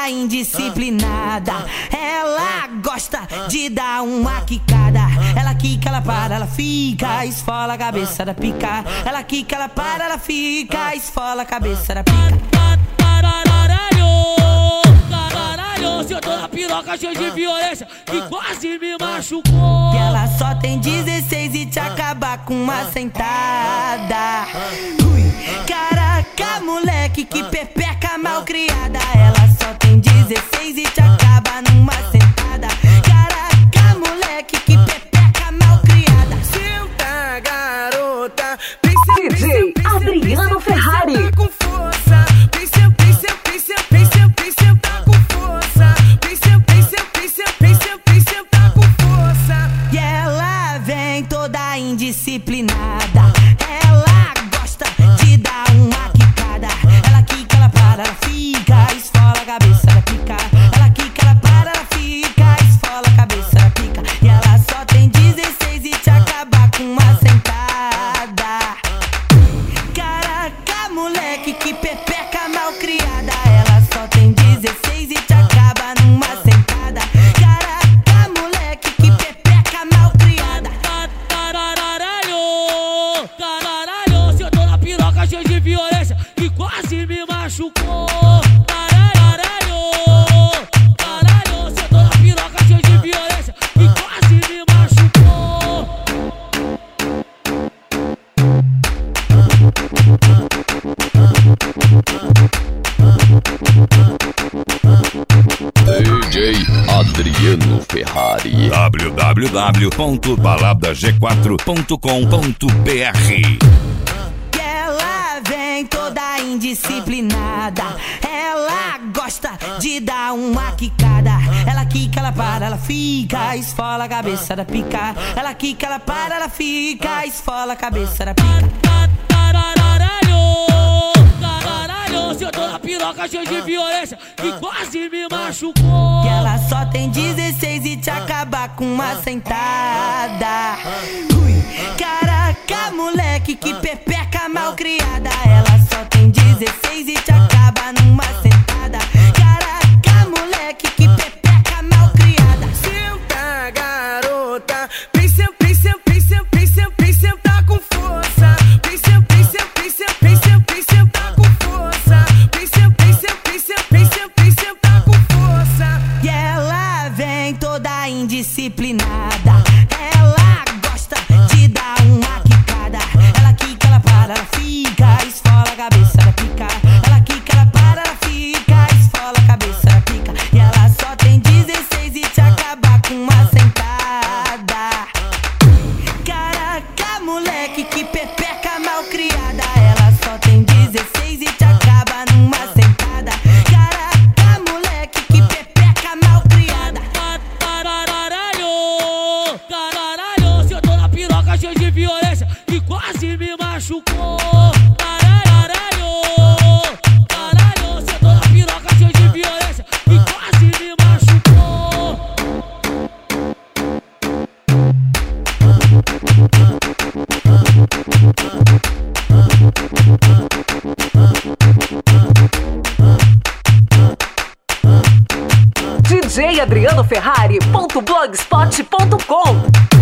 toda indisciplinada. Ela gosta de dar uma quicada. Ela quica, ela para, ela fica, esfola a cabeça da pica. Ela quica, ela para, ela fica, esfola a cabeça da pica. Caralho, se eu tô na piroca cheio de violência que quase me machucou. E ela só tem 16 e te acabar com uma sentada. Ui, caraca, moleque, que pepeca mal criada. Ela só tem 16 e te acaba numa sentada. Caraca, moleque, que pepeca mal criada. Senta, garota, DJ Adriano Ferrari. com força. Senta com força. Senta com força. E ela vem toda indisciplinada. Ela gosta de dar uma quicada. Ela quica, ela para, ela fica, esfola a cabeça da pica. Ela quica, ela para, ela fica, esfola a cabeça da pica. E ela só tem 16 e te acabar com uma sentada. Caraca, moleque, que pepeca mal criada. Ela só tem 16 e te acaba numa sentada. Caraca, moleque, que pepeca mal criada. Caralho, se eu tô na piroca cheio de violência que quase me machucou. Caralho, se eu tô na piroca cheio de violência que quase me machucou. DJ Adriano Ferrari. www.baladag4.com.br. E ela vem toda indisciplinada. Ela gosta de dar uma quicada. Ela quica, ela para, ela fica, esfola a cabeça da pica. Ela quica, ela para, ela fica, esfola a cabeça da pica. Caralho, se eu tô na piroca cheio de violência que quase me machucou. E ela só tem 16 e te acabar com uma sentada. Ui, caraca, moleque, que pepeca mal criada. Ela só tem 16 e te acaba numa sentada. Caraca, moleque, que pepeca mal criada. Senta, garota, senta com força. Senta com força. Senta com força. E ela vem toda indisciplinada. Ela gosta de dar uma quicada. Ela quica, ela para, ela fica, esfola a cabeça da pica. Ela quica, ela para, ela fica, esfola a cabeça da pica. E ela só tem 16 e te acabar com uma sentada. Caraca, moleque, que pepeca mal criada. Ela só tem 16 e te acaba numa sentada. Caraca, moleque, que pepeca mal criada. Caralho, se eu tô na piroca cheio de violência que quase me machucou. Caralho, se eu tô na piroca cheio de violência que quase me machucou. DJ Adriano Ferrari.blogspot.com